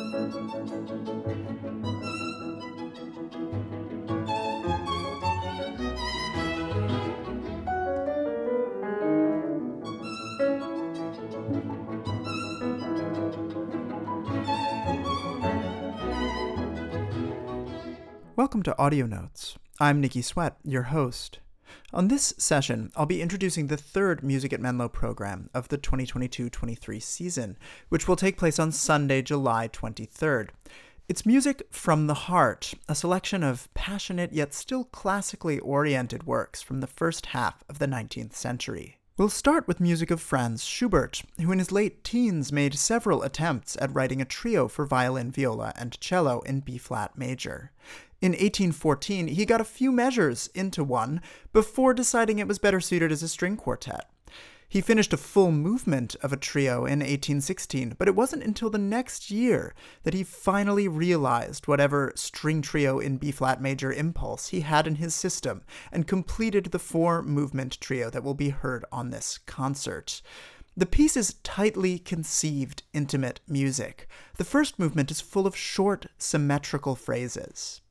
Welcome to Audio Notes. I'm Nikki Sweat, your host. On this session, I'll be introducing the third Music at Menlo program of the 2022-23 season, which will take place on Sunday, July 23rd. It's Music from the Heart, a selection of passionate yet still classically oriented works from the first half of the 19th century. We'll start with music of Franz Schubert, who in his late teens made several attempts at writing a trio for violin, viola, and cello in B-flat major. In 1814, he got a few measures into one before deciding it was better suited as a string quartet. He finished a full movement of a trio in 1816, but it wasn't until the next year that he finally realized whatever string trio in B-flat major impulse he had in his system and completed the four-movement trio that will be heard on this concert. The piece is tightly conceived, intimate music. The first movement is full of short, symmetrical phrases.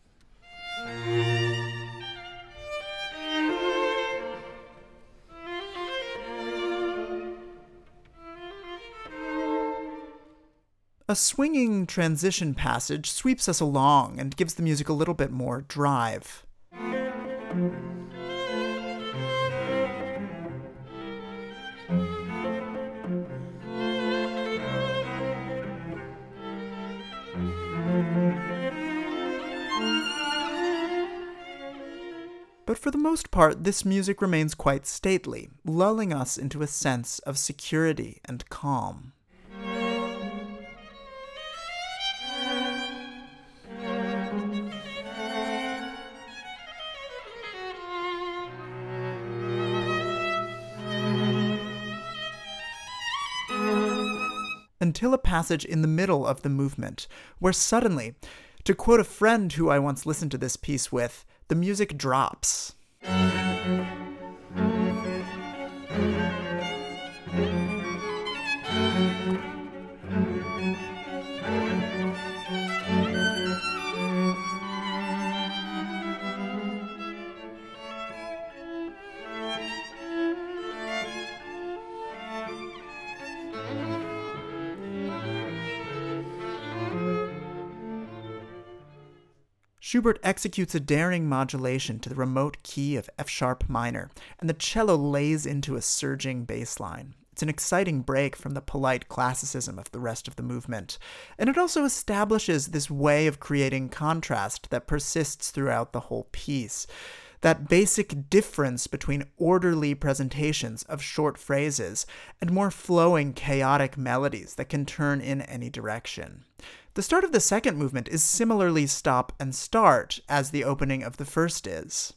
A swinging transition passage sweeps us along and gives the music a little bit more drive. But for the most part, this music remains quite stately, lulling us into a sense of security and calm. Until a passage in the middle of the movement, where suddenly, to quote a friend who I once listened to this piece with, the music drops. Schubert executes a daring modulation to the remote key of F-sharp minor, and the cello lays into a surging bass line. It's an exciting break from the polite classicism of the rest of the movement, and it also establishes this way of creating contrast that persists throughout the whole piece. That basic difference between orderly presentations of short phrases and more flowing, chaotic melodies that can turn in any direction. The start of the second movement is similarly stop and start as the opening of the first is.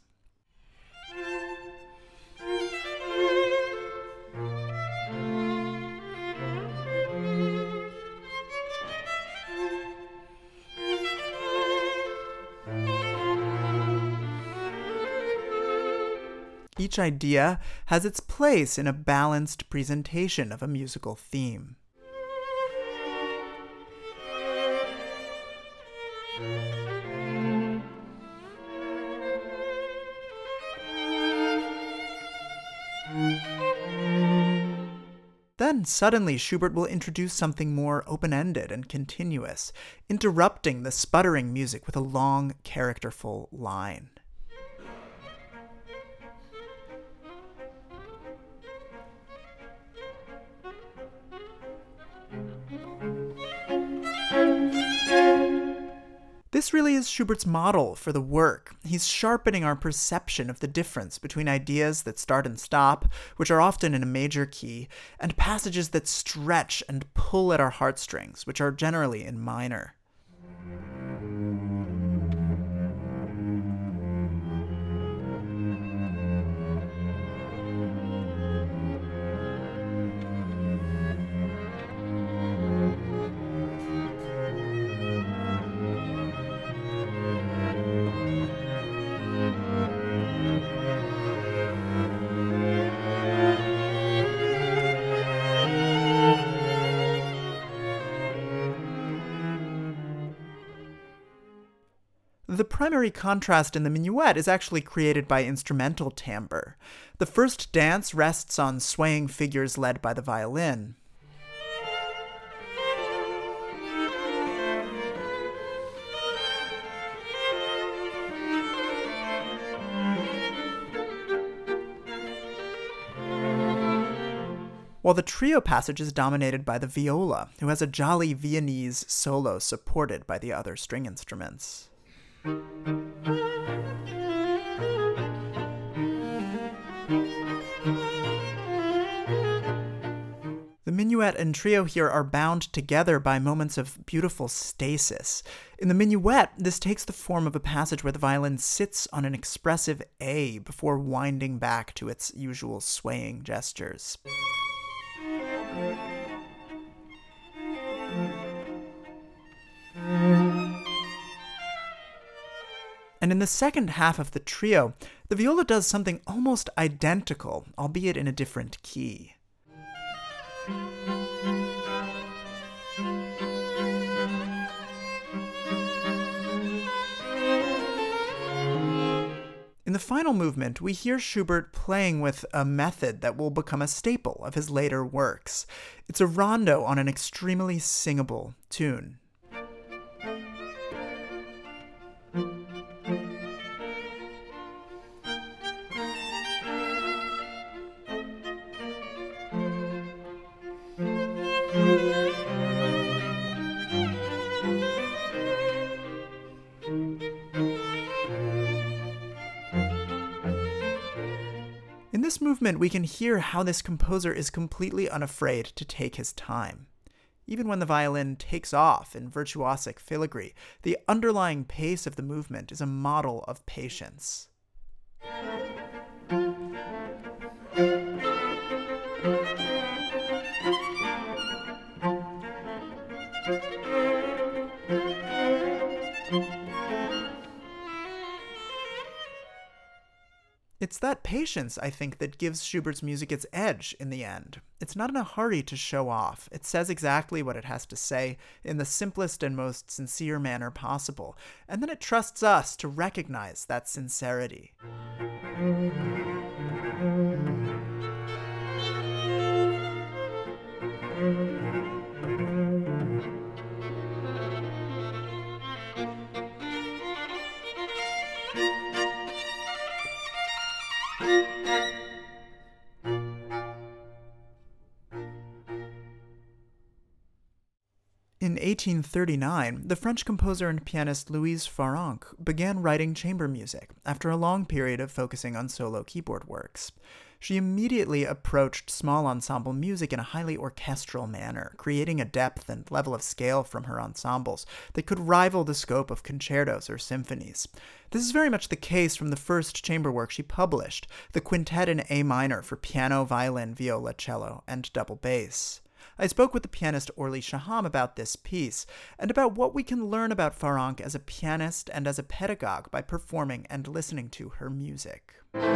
Each idea has its place in a balanced presentation of a musical theme. Then suddenly Schubert will introduce something more open-ended and continuous, interrupting the sputtering music with a long, characterful line. This really is Schubert's model for the work. He's sharpening our perception of the difference between ideas that start and stop, which are often in a major key, and passages that stretch and pull at our heartstrings, which are generally in minor. The primary contrast in the minuet is actually created by instrumental timbre. The first dance rests on swaying figures led by the violin. While the trio passage is dominated by the viola, who has a jolly Viennese solo supported by the other string instruments. The minuet and trio here are bound together by moments of beautiful stasis. In the minuet, this takes the form of a passage where the violin sits on an expressive A before winding back to its usual swaying gestures. And in the second half of the trio, the viola does something almost identical, albeit in a different key. In the final movement, we hear Schubert playing with a method that will become a staple of his later works. It's a rondo on an extremely singable tune. In this movement, we can hear how this composer is completely unafraid to take his time. Even when the violin takes off in virtuosic filigree, the underlying pace of the movement is a model of patience. It's that patience, I think, that gives Schubert's music its edge in the end. It's not in a hurry to show off. It says exactly what it has to say in the simplest and most sincere manner possible, and then it trusts us to recognize that sincerity. In 1839, the French composer and pianist Louise Farrenc began writing chamber music after a long period of focusing on solo keyboard works. She immediately approached small ensemble music in a highly orchestral manner, creating a depth and level of scale from her ensembles that could rival the scope of concertos or symphonies. This is very much the case from the first chamber work she published, the Quintet in A minor for piano, violin, viola, cello, and double bass. I spoke with the pianist Orly Shaham about this piece, and about what we can learn about Farrenc as a pianist and as a pedagogue by performing and listening to her music.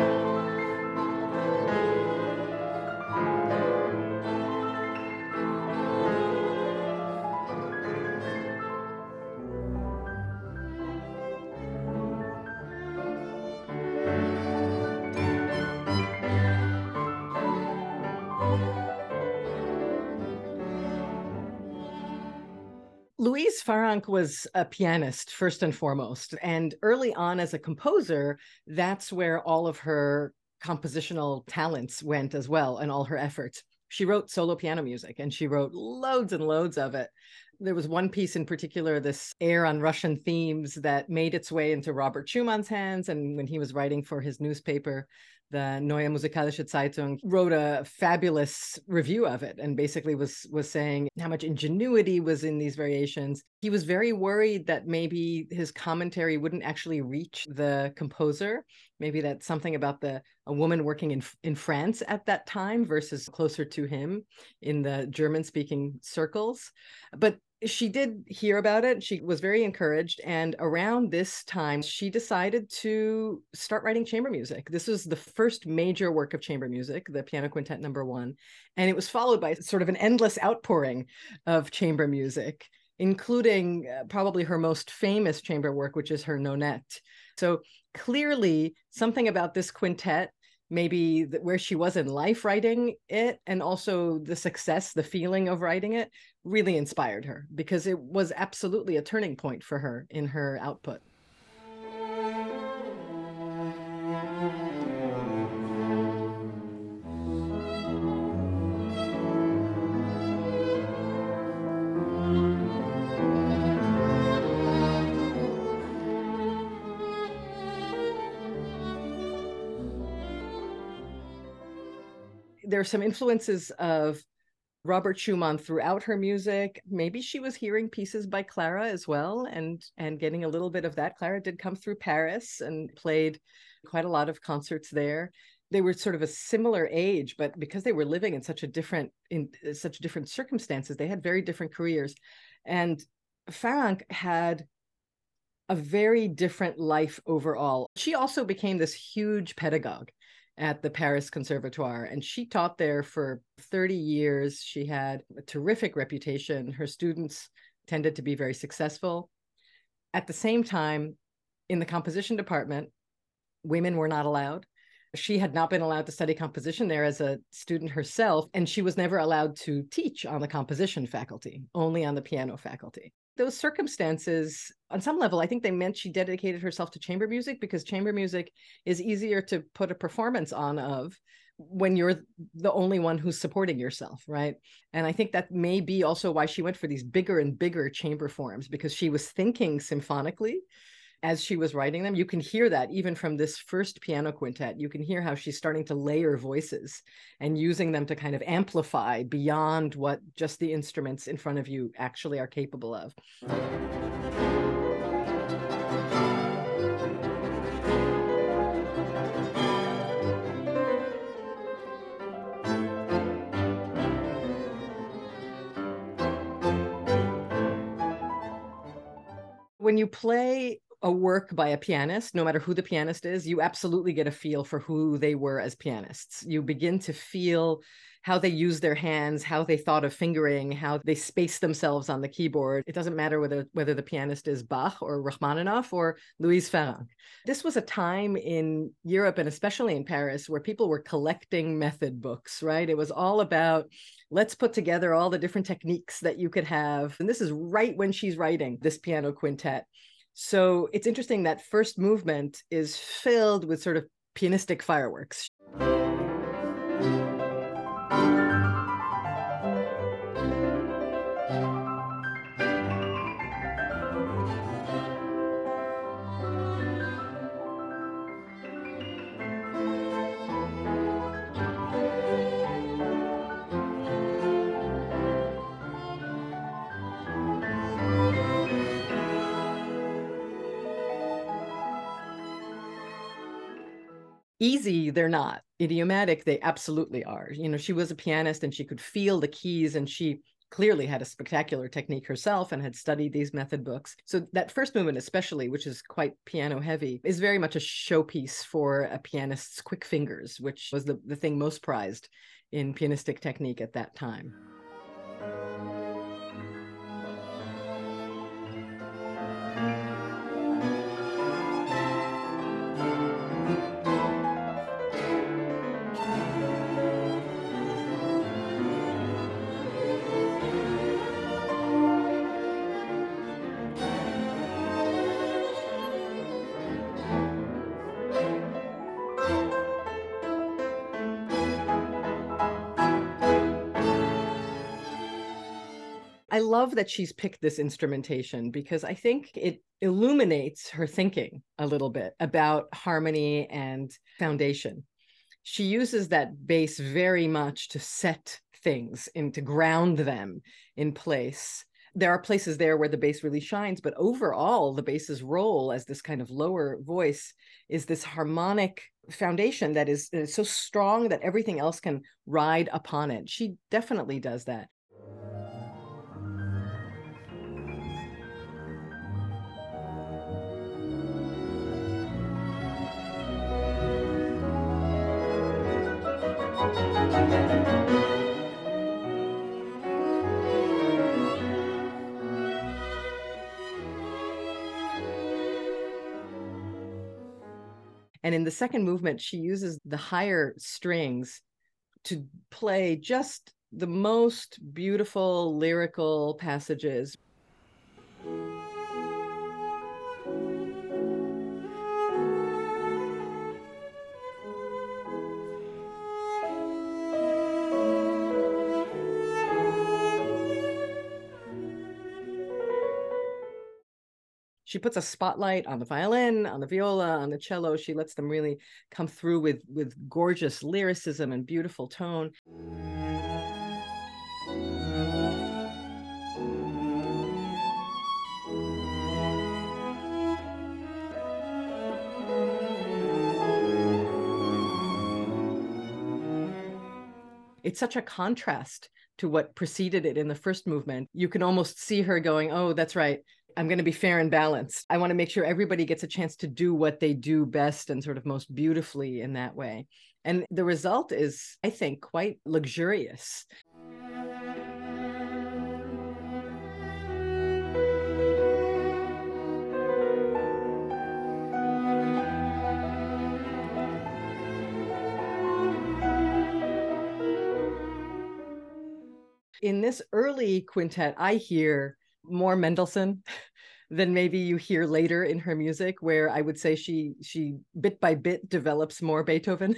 Louise Farrenc was a pianist, first and foremost. And early on as a composer, that's where all of her compositional talents went as well, and all her efforts. She wrote solo piano music, and she wrote loads and loads of it. There was one piece in particular, this air on Russian themes, that made its way into Robert Schumann's hands. And when he was writing for his newspaper, the Neue Musikalische Zeitung, wrote a fabulous review of it, and basically was saying how much ingenuity was in these variations. He was very worried that maybe his commentary wouldn't actually reach the composer. Maybe that's something about a woman working in France at that time versus closer to him in the German-speaking circles. But she did hear about it. She was very encouraged. And around this time, she decided to start writing chamber music. This was the first major work of chamber music, the Piano Quintet No. 1. And it was followed by sort of an endless outpouring of chamber music including probably her most famous chamber work, which is her Nonette. So clearly something about this quintet, maybe where she was in life writing it, and also the success, the feeling of writing it, really inspired her, because it was absolutely a turning point for her in her output. There are some influences of Robert Schumann throughout her music. Maybe she was hearing pieces by Clara as well, and getting a little bit of that. Clara did come through Paris and played quite a lot of concerts there. They were sort of a similar age, but because they were living in such different circumstances, they had very different careers. And Farrenc had a very different life overall. She also became this huge pedagogue at the Paris Conservatoire, and she taught there for 30 years. She had a terrific reputation. Her students tended to be very successful. At the same time, in the composition department, women were not allowed. She had not been allowed to study composition there as a student herself, and she was never allowed to teach on the composition faculty, only on the piano faculty. Those circumstances, on some level, I think they meant she dedicated herself to chamber music, because chamber music is easier to put a performance on of when you're the only one who's supporting yourself, right? And I think that may be also why she went for these bigger and bigger chamber forms, because she was thinking symphonically as she was writing them. You can hear that even from this first piano quintet. You can hear how she's starting to layer voices and using them to kind of amplify beyond what just the instruments in front of you actually are capable of. When you play a work by a pianist, no matter who the pianist is, you absolutely get a feel for who they were as pianists. You begin to feel how they use their hands, how they thought of fingering, how they space themselves on the keyboard. It doesn't matter whether the pianist is Bach or Rachmaninoff or Louise Farrenc. This was a time in Europe, and especially in Paris, where people were collecting method books, right? It was all about, let's put together all the different techniques that you could have. And this is right when she's writing this piano quintet. So it's interesting that first movement is filled with sort of pianistic fireworks. Easy, they're not. Idiomatic, they absolutely are. You know, she was a pianist and she could feel the keys, and she clearly had a spectacular technique herself and had studied these method books. So that first movement especially, which is quite piano heavy, is very much a showpiece for a pianist's quick fingers, which was the thing most prized in pianistic technique at that time. I love that she's picked this instrumentation, because I think it illuminates her thinking a little bit about harmony and foundation. She uses that bass very much to set things and to ground them in place. There are places there where the bass really shines, but overall, the bass's role as this kind of lower voice is this harmonic foundation that is so strong that everything else can ride upon it. She definitely does that. And in the second movement, she uses the higher strings to play just the most beautiful lyrical passages. She puts a spotlight on the violin, on the viola, on the cello. She lets them really come through with gorgeous lyricism and beautiful tone. It's such a contrast to what preceded it in the first movement. You can almost see her going, oh, that's right. I'm going to be fair and balanced. I want to make sure everybody gets a chance to do what they do best and sort of most beautifully in that way. And the result is, I think, quite luxurious. In this early quintet, I hear more Mendelssohn than maybe you hear later in her music, where I would say she bit by bit develops more Beethoven.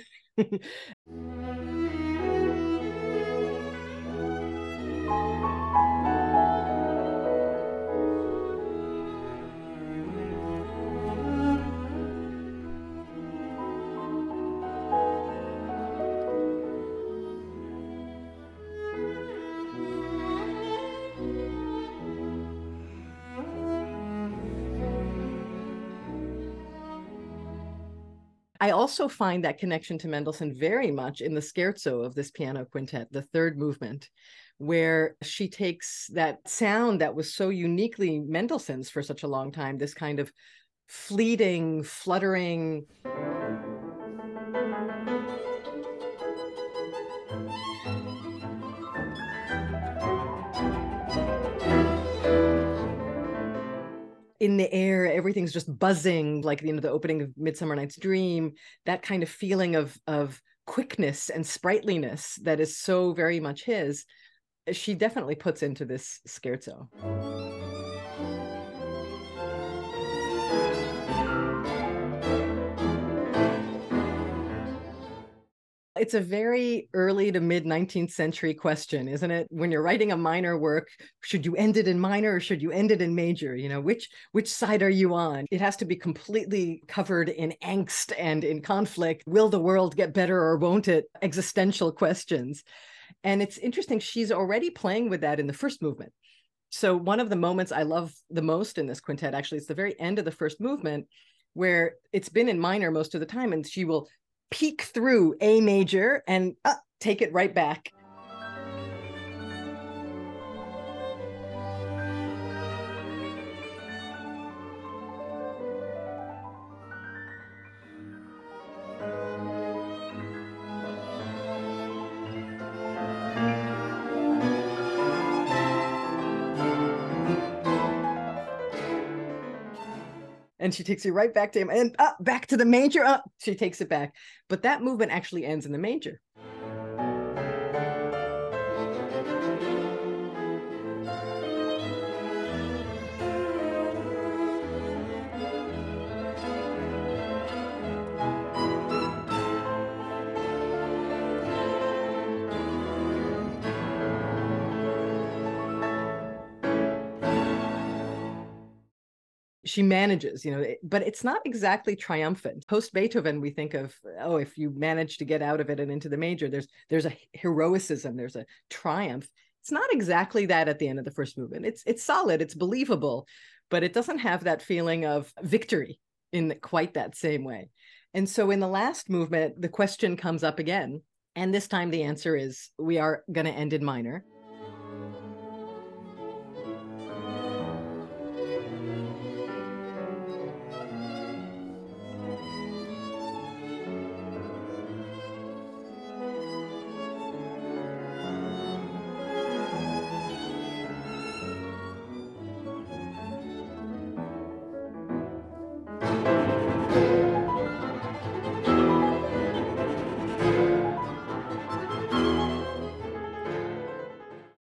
I also find that connection to Mendelssohn very much in the scherzo of this piano quintet, the third movement, where she takes that sound that was so uniquely Mendelssohn's for such a long time, this kind of fleeting, fluttering. In the air, everything's just buzzing, like the opening of Midsummer Night's Dream, that kind of feeling of quickness and sprightliness that is so very much his, she definitely puts into this scherzo. It's a very early to mid 19th century question, isn't it? When you're writing a minor work, should you end it in minor or should you end it in major? Which side are you on? It has to be completely covered in angst and in conflict. Will the world get better or won't it? Existential questions. And it's interesting, she's already playing with that in the first movement. So one of the moments I love the most in this quintet, actually, it's the very end of the first movement, where it's been in minor most of the time, and she will peek through A major and take it right back. And she takes you right back to him, and back to the major. She takes it back. But that movement actually ends in the major. She manages, but it's not exactly triumphant. Post Beethoven, we think of, if you manage to get out of it and into the major, there's a heroicism, there's a triumph. It's not exactly that at the end of the first movement. It's solid, it's believable, but it doesn't have that feeling of victory in quite that same way. And so in the last movement, the question comes up again. And this time the answer is, we are going to end in minor.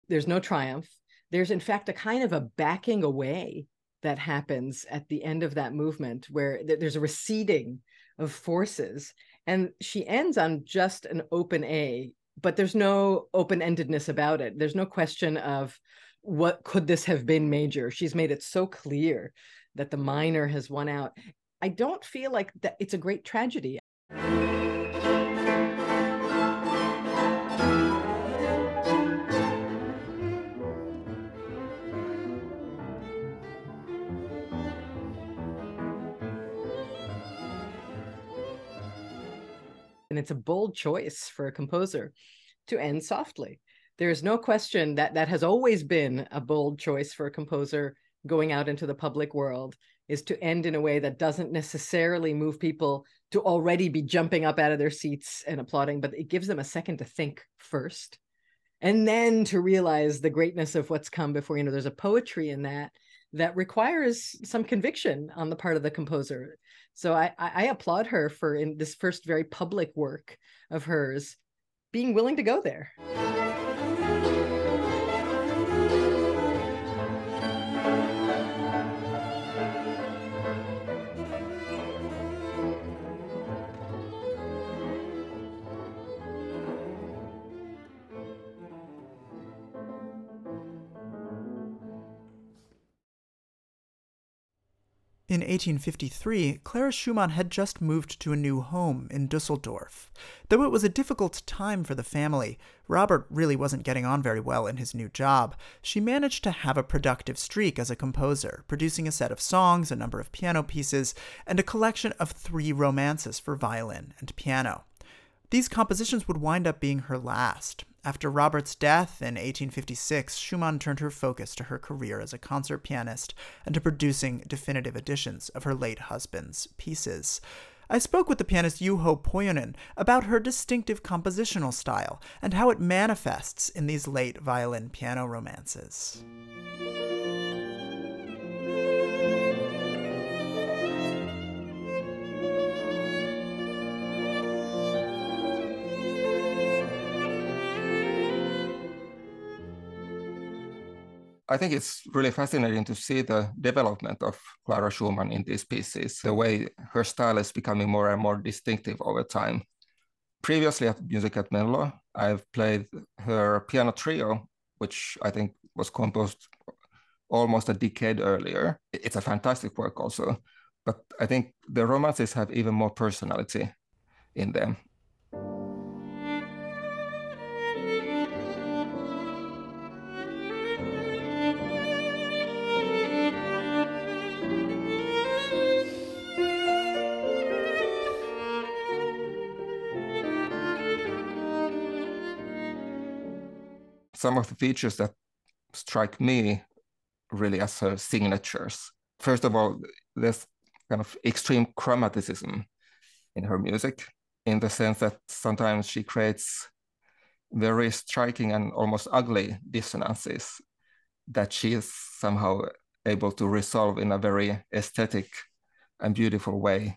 There's no triumph. There's, in fact, a kind of a backing away that happens at the end of that movement where there's a receding of forces. And she ends on just an open A, but there's no open-endedness about it. There's no question of what could this have been major. She's made it so clear that the minor has won out. I don't feel like that it's a great tragedy. And it's a bold choice for a composer to end softly. There is no question that that has always been a bold choice for a composer going out into the public world, is to end in a way that doesn't necessarily move people to already be jumping up out of their seats and applauding, but it gives them a second to think first, and then to realize the greatness of what's come before. There's a poetry in that that requires some conviction on the part of the composer. So I applaud her for, in this first very public work of hers, being willing to go there. In 1853, Clara Schumann had just moved to a new home in Dusseldorf. Though it was a difficult time for the family, Robert really wasn't getting on very well in his new job. She managed to have a productive streak as a composer, producing a set of songs, a number of piano pieces, and a collection of 3 romances for violin and piano. These compositions would wind up being her last. After Robert's death in 1856, Schumann turned her focus to her career as a concert pianist and to producing definitive editions of her late husband's pieces. I spoke with the pianist Juho Pojonen about her distinctive compositional style and how it manifests in these late violin-piano romances. I think it's really fascinating to see the development of Clara Schumann in these pieces, the way her style is becoming more and more distinctive over time. Previously at Music at Menlo, I've played her piano trio, which I think was composed almost a decade earlier. It's a fantastic work also, but I think the romances have even more personality in them. Some of the features that strike me really as her signatures. First of all, there's kind of extreme chromaticism in her music, in the sense that sometimes she creates very striking and almost ugly dissonances that she is somehow able to resolve in a very aesthetic and beautiful way.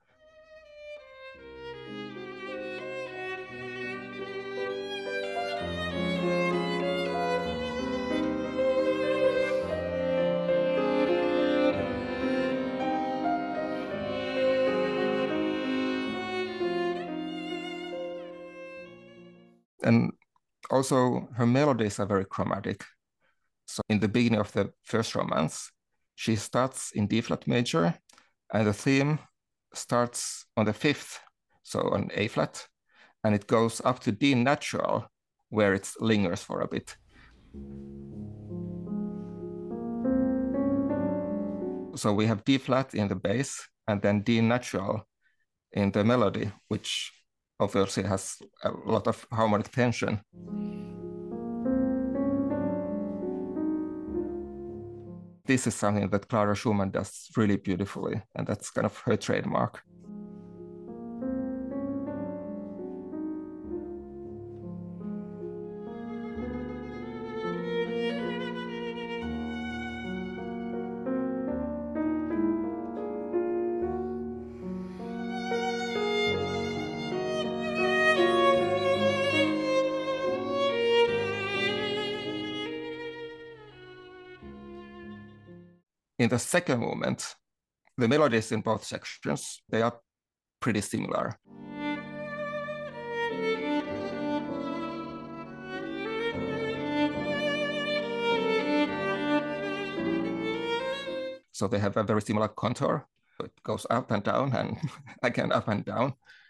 And also her melodies are very chromatic. So in the beginning of the first romance, she starts in D flat major, and the theme starts on the 5th, so on A flat, and it goes up to D natural, where it lingers for a bit. So we have D flat in the bass, and then D natural in the melody, which obviously has a lot of harmonic tension. This is something that Clara Schumann does really beautifully, and that's kind of her trademark. In the second movement, the melodies in both sections, they are pretty similar. So they have a very similar contour. It goes up and down and again up and down.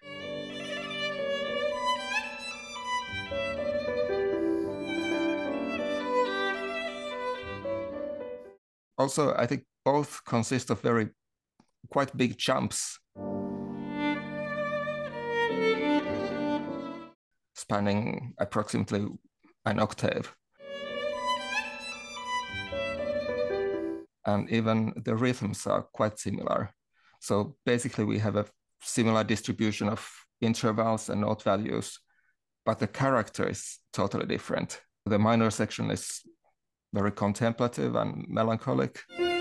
Also, I think both consist of quite big jumps, spanning approximately an octave. And even the rhythms are quite similar. So basically we have a similar distribution of intervals and note values, but the character is totally different. The minor section is very contemplative and melancholic.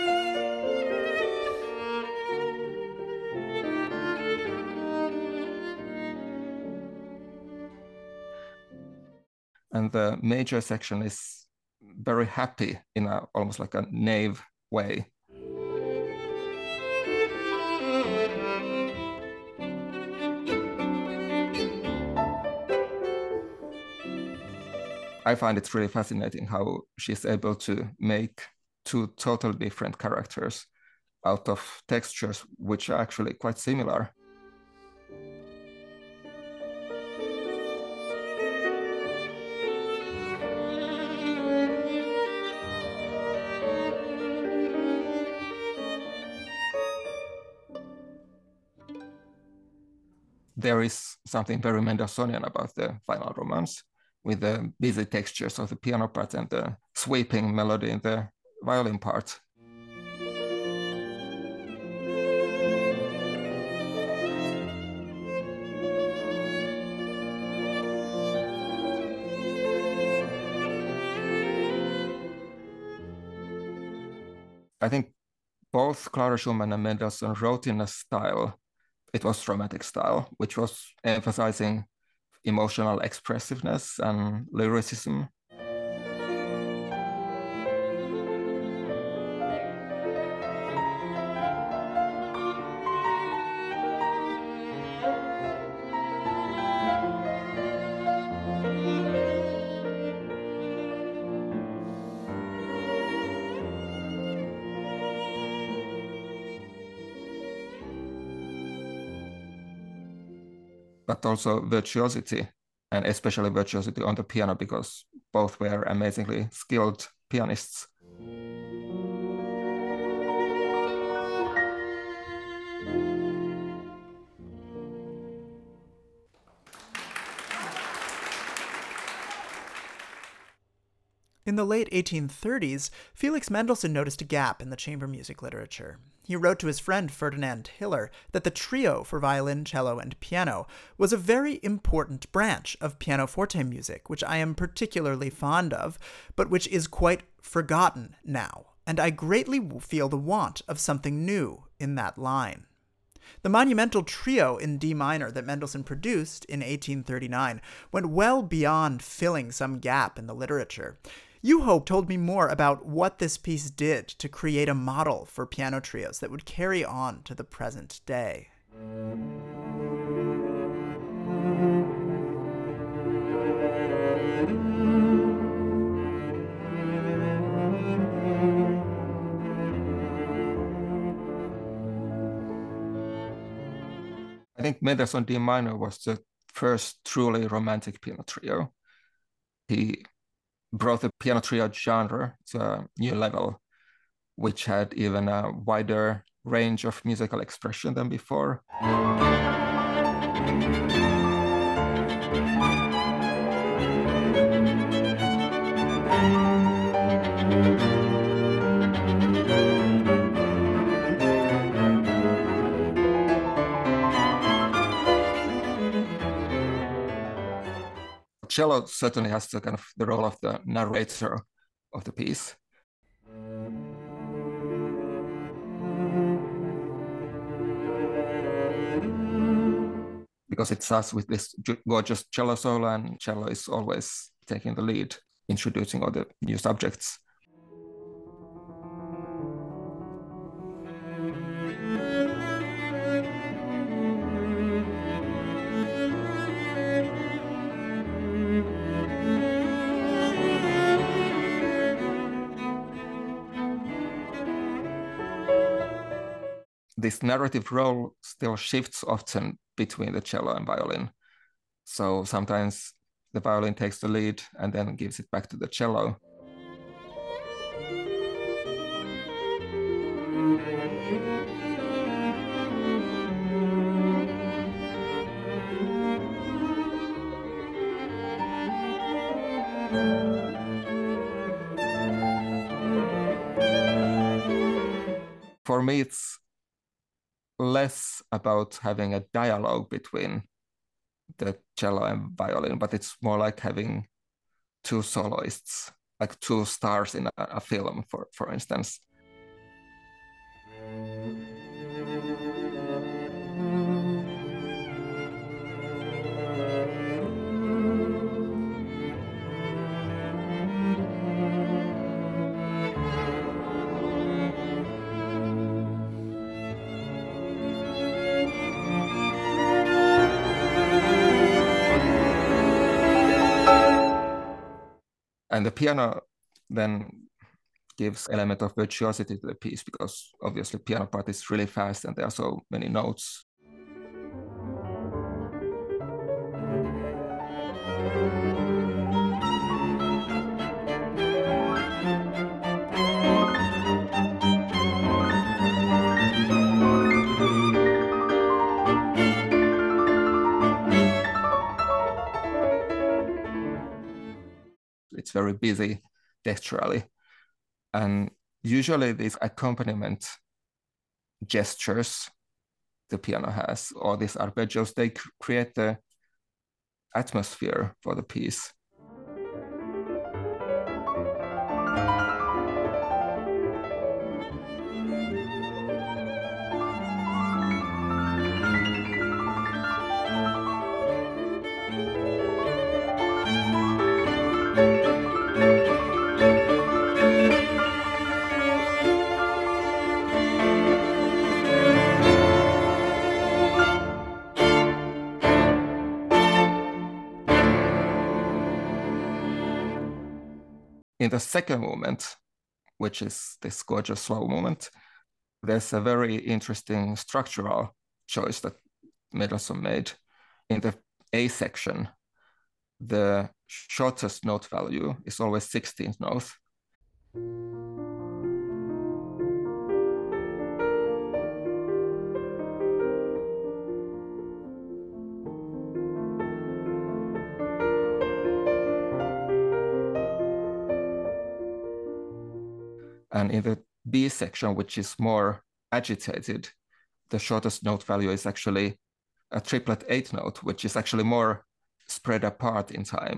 And the major section is very happy in almost like a naive way. I find it really fascinating how she's able to make two totally different characters out of textures which are actually quite similar. There is something very Mendelssohnian about the final romance, with the busy textures of the piano part and the sweeping melody in the violin part. I think both Clara Schumann and Mendelssohn wrote in a style, it was Romantic style, which was emphasizing emotional expressiveness and lyricism. But also virtuosity, and especially virtuosity on the piano, because both were amazingly skilled pianists. In the late 1830s, Felix Mendelssohn noticed a gap in the chamber music literature. He wrote to his friend Ferdinand Hiller that the trio for violin, cello, and piano was a very important branch of pianoforte music, which I am particularly fond of, but which is quite forgotten now, and I greatly feel the want of something new in that line. The monumental trio in D minor that Mendelssohn produced in 1839 went well beyond filling some gap in the literature. Juho told me more about what this piece did to create a model for piano trios that would carry on to the present day. I think Mendelssohn D minor was the first truly romantic piano trio. He brought the piano trio genre to a new level, which had even a wider range of musical expression than before. Cello certainly has the kind of the role of the narrator of the piece. Because it starts with this gorgeous cello solo, and cello is always taking the lead, introducing all the new subjects. this narrative role still shifts often between the cello and violin. So sometimes the violin takes the lead and then gives it back to the cello. For me, it's less about having a dialogue between the cello and violin, but it's more like having two soloists, like two stars in a film, for instance. And the piano then gives element of virtuosity to the piece, because obviously piano part is really fast and there are so many notes. It's very busy texturally. And usually these accompaniment gestures the piano has, or these arpeggios, they create the atmosphere for the piece. In the second movement, which is this gorgeous slow movement, there's a very interesting structural choice that Mendelssohn made. In the A section, the shortest note value is always 16th note. And in the B section, which is more agitated, the shortest note value is actually a triplet 8th note, which is actually more spread apart in time.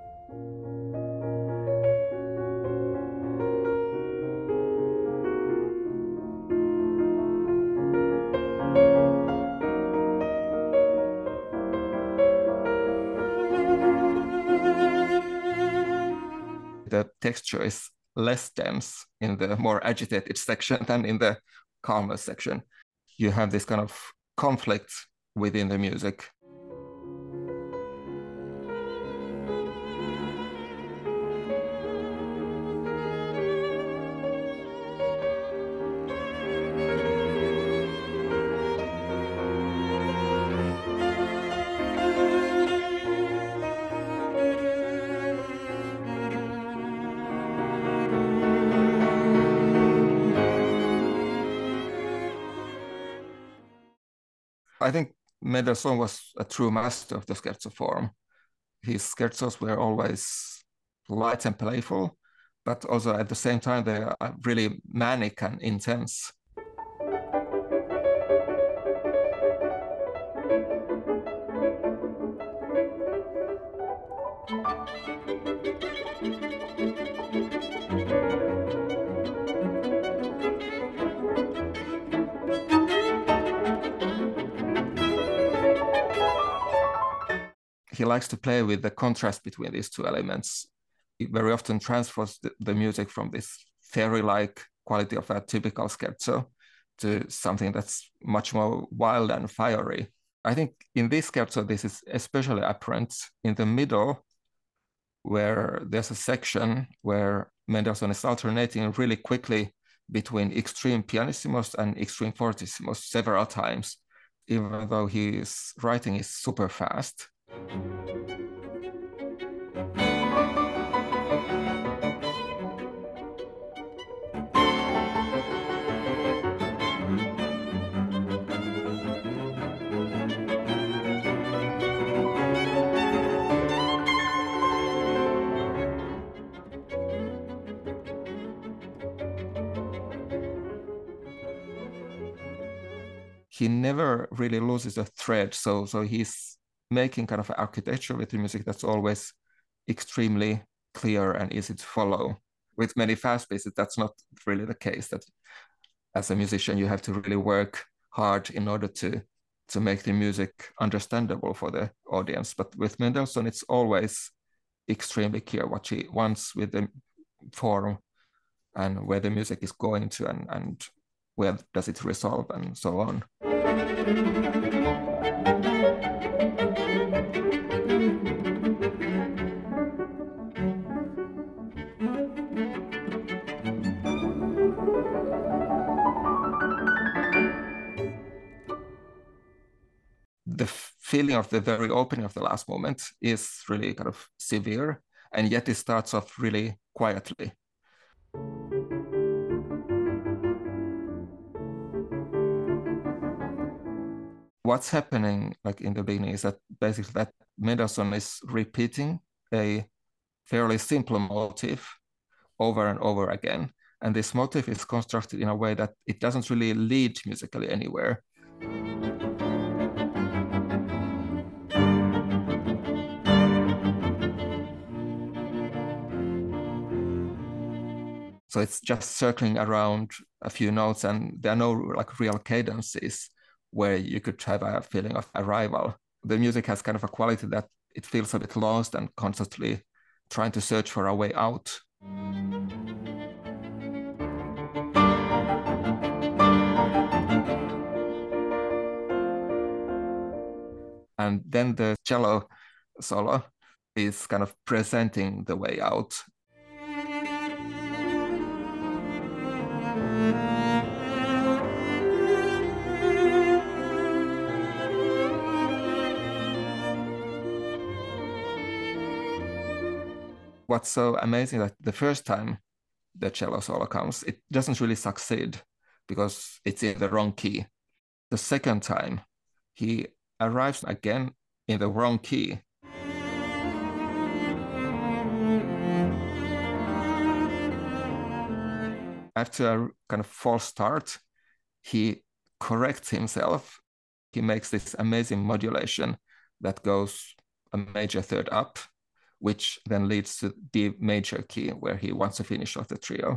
The texture is less dense in the more agitated section than in the calmer section. You have this kind of conflict within the music. I think Mendelssohn was a true master of the scherzo form. His scherzos were always light and playful, but also at the same time, they are really manic and intense. He likes to play with the contrast between these two elements. He very often transfers the music from this fairy-like quality of a typical scherzo to something that's much more wild and fiery. I think in this scherzo, this is especially apparent in the middle, where there's a section where Mendelssohn is alternating really quickly between extreme pianissimos and extreme fortissimos several times, even though his writing is super fast. He never really loses a thread, so he's making kind of an architecture with the music that's always extremely clear and easy to follow. With many fast pieces, that's not really the case. That as a musician, you have to really work hard in order to make the music understandable for the audience. But with Mendelssohn, it's always extremely clear what he wants with the form and where the music is going to and where does it resolve and so on. The feeling of the very opening of the last movement is really kind of severe, and yet it starts off really quietly. What's happening like in the beginning is that basically that Mendelssohn is repeating a fairly simple motif over and over again. And this motif is constructed in a way that it doesn't really lead musically anywhere. So it's just circling around a few notes, and there are no like real cadences where you could have a feeling of arrival. The music has kind of a quality that it feels a bit lost and constantly trying to search for a way out. And then the cello solo is kind of presenting the way out. What's so amazing that the first time the cello solo comes, it doesn't really succeed because it's in the wrong key. The second time, he arrives again in the wrong key. After a kind of false start, he corrects himself. He makes this amazing modulation that goes a major third up, which then leads to D major key, where he wants to finish off the trio.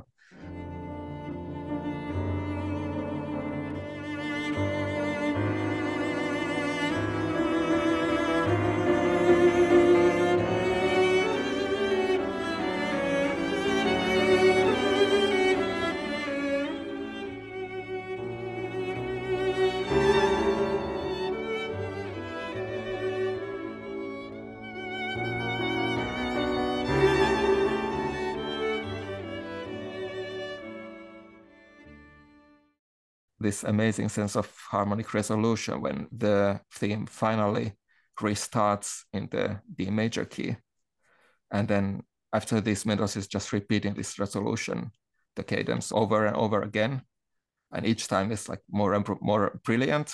This amazing sense of harmonic resolution when the theme finally restarts in the D major key. And then after this, Mendelssohn is just repeating this resolution, the cadence over and over again. And each time is like more and more brilliant.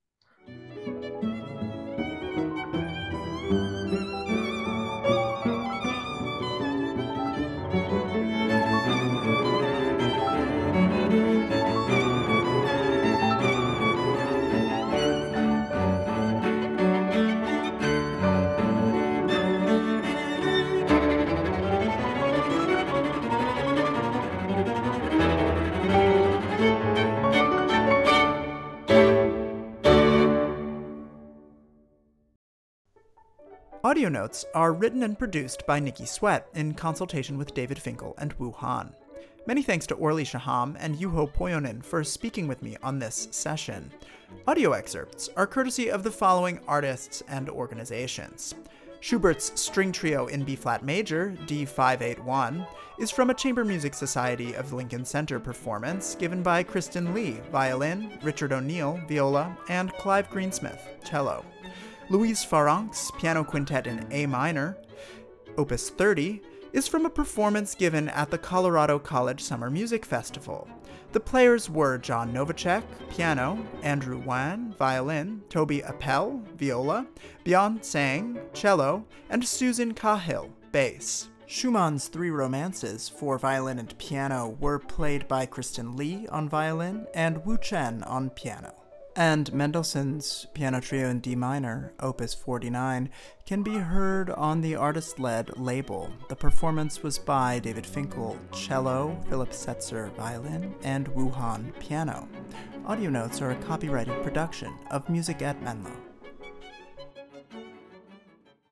Audio Notes are written and produced by Nikki Sweat in consultation with David Finkel and Wu Han. Many thanks to Orly Shaham and Juho Pojonen for speaking with me on this session. Audio excerpts are courtesy of the following artists and organizations: Schubert's String Trio in B-flat major, D581, is from a Chamber Music Society of Lincoln Center performance given by Kristen Lee, violin, Richard O'Neill, viola, and Clive Greensmith, cello. Louise Farranc's Piano Quintet in A minor, Opus 30, is from a performance given at the Colorado College Summer Music Festival. The players were John Novacek, piano, Andrew Wan, violin, Toby Appel, viola, Bjorn Tsang, cello, and Susan Cahill, bass. Schumann's three romances for violin and piano were played by Kristen Lee on violin and Wu Chen on piano. And Mendelssohn's Piano Trio in D minor, Opus 49, can be heard on the artist-led label. The performance was by David Finkel, cello, Philip Setzer, violin, and Wu Han, piano. Audio Notes are a copyrighted production of Music at Menlo.